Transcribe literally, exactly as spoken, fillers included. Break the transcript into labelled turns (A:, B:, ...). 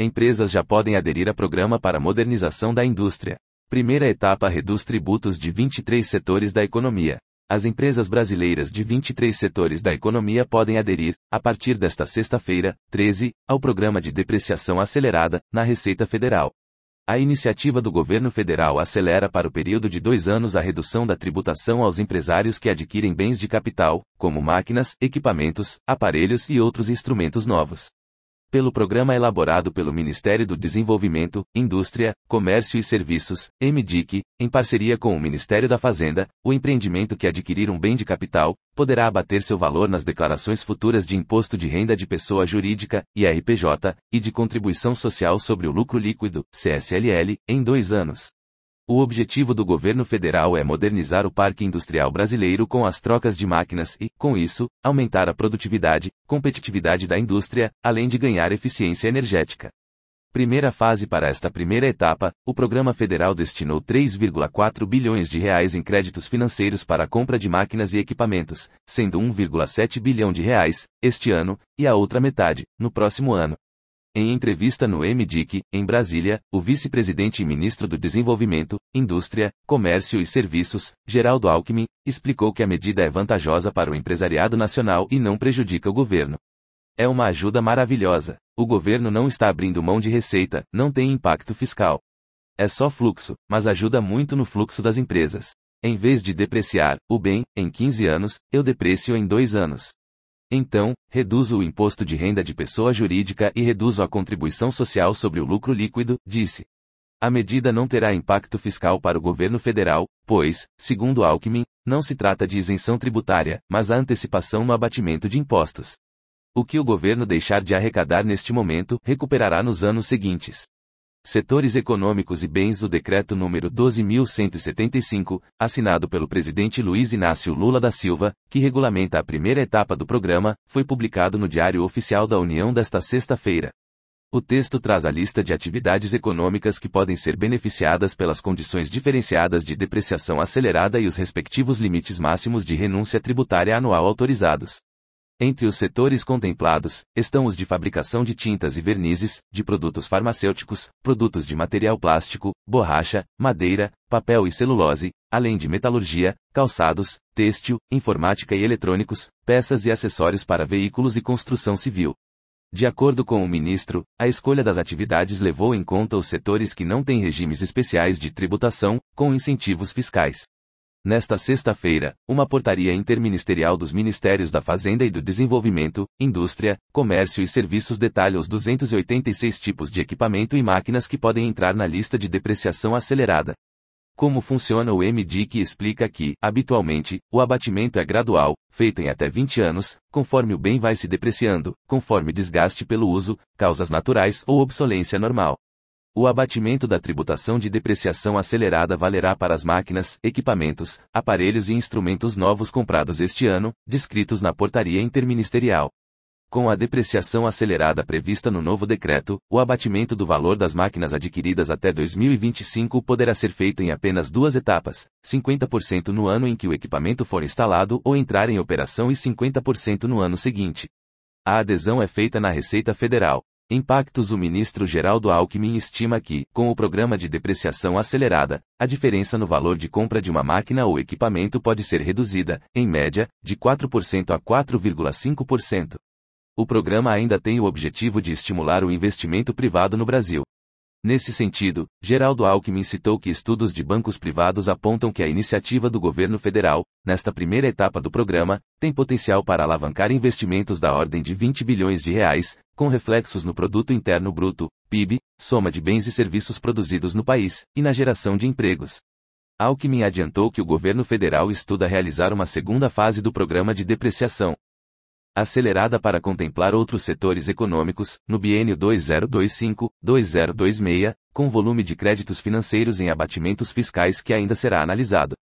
A: Empresas já podem aderir a programa para modernização da indústria. Primeira etapa reduz tributos de vinte e três setores da economia. As empresas brasileiras de vinte e três setores da economia podem aderir, a partir desta sexta-feira, treze, ao programa de depreciação acelerada, na Receita Federal. A iniciativa do governo federal acelera para o período de dois anos a redução da tributação aos empresários que adquirem bens de capital, como máquinas, equipamentos, aparelhos e outros instrumentos novos. Pelo programa elaborado pelo Ministério do Desenvolvimento, Indústria, Comércio e Serviços, M D I C, em parceria com o Ministério da Fazenda, o empreendimento que adquirir um bem de capital, poderá abater seu valor nas declarações futuras de Imposto de Renda de Pessoa Jurídica, I R P J, e de Contribuição Social sobre o Lucro Líquido, C S L L, em dois anos. O objetivo do governo federal é modernizar o parque industrial brasileiro com as trocas de máquinas e, com isso, aumentar a produtividade, competitividade da indústria, além de ganhar eficiência energética. Primeira fase. Para esta primeira etapa, o programa federal destinou três vírgula quatro bilhões de reais em créditos financeiros para a compra de máquinas e equipamentos, sendo um vírgula sete bilhão de reais, este ano, e a outra metade, no próximo ano. Em entrevista no M D I C, em Brasília, o vice-presidente e ministro do Desenvolvimento, Indústria, Comércio e Serviços, Geraldo Alckmin, explicou que a medida é vantajosa para o empresariado nacional e não prejudica o governo. É uma ajuda maravilhosa. O governo não está abrindo mão de receita, não tem impacto fiscal. É só fluxo, mas ajuda muito no fluxo das empresas. Em vez de depreciar o bem em quinze anos, eu deprecio em dois anos. Então, reduzo o imposto de renda de pessoa jurídica e reduzo a contribuição social sobre o lucro líquido, disse. A medida não terá impacto fiscal para o governo federal, pois, segundo Alckmin, não se trata de isenção tributária, mas a antecipação no abatimento de impostos. O que o governo deixar de arrecadar neste momento, recuperará nos anos seguintes. Setores econômicos e bens. Do decreto número doze mil cento e setenta e cinco, assinado pelo presidente Luiz Inácio Lula da Silva, que regulamenta a primeira etapa do programa, foi publicado no Diário Oficial da União desta sexta-feira. O texto traz a lista de atividades econômicas que podem ser beneficiadas pelas condições diferenciadas de depreciação acelerada e os respectivos limites máximos de renúncia tributária anual autorizados. Entre os setores contemplados, estão os de fabricação de tintas e vernizes, de produtos farmacêuticos, produtos de material plástico, borracha, madeira, papel e celulose, além de metalurgia, calçados, têxtil, informática e eletrônicos, peças e acessórios para veículos e construção civil. De acordo com o ministro, a escolha das atividades levou em conta os setores que não têm regimes especiais de tributação, com incentivos fiscais. Nesta sexta-feira, uma portaria interministerial dos Ministérios da Fazenda e do Desenvolvimento, Indústria, Comércio e Serviços detalha os duzentos e oitenta e seis tipos de equipamento e máquinas que podem entrar na lista de depreciação acelerada. Como funciona o M D I C explica que, habitualmente, o abatimento é gradual, feito em até vinte anos, conforme o bem vai se depreciando, conforme desgaste pelo uso, causas naturais ou obsolência normal. O abatimento da tributação de depreciação acelerada valerá para as máquinas, equipamentos, aparelhos e instrumentos novos comprados este ano, descritos na portaria interministerial. Com a depreciação acelerada prevista no novo decreto, o abatimento do valor das máquinas adquiridas até dois mil e vinte e cinco poderá ser feito em apenas duas etapas, cinquenta por cento no ano em que o equipamento for instalado ou entrar em operação e cinquenta por cento no ano seguinte. A adesão é feita na Receita Federal. Impactos. O ministro Geraldo Alckmin estima que, com o programa de depreciação acelerada, a diferença no valor de compra de uma máquina ou equipamento pode ser reduzida, em média, de quatro por cento a quatro vírgula cinco por cento. O programa ainda tem o objetivo de estimular o investimento privado no Brasil. Nesse sentido, Geraldo Alckmin citou que estudos de bancos privados apontam que a iniciativa do governo federal, nesta primeira etapa do programa, tem potencial para alavancar investimentos da ordem de vinte bilhões de reais, com reflexos no Produto Interno Bruto, P I B, soma de bens e serviços produzidos no país, e na geração de empregos. Alckmin adiantou que o governo federal estuda realizar uma segunda fase do programa de depreciação acelerada para contemplar outros setores econômicos, no biênio dois mil e vinte e cinco a dois mil e vinte e seis, com volume de créditos financeiros em abatimentos fiscais que ainda será analisado.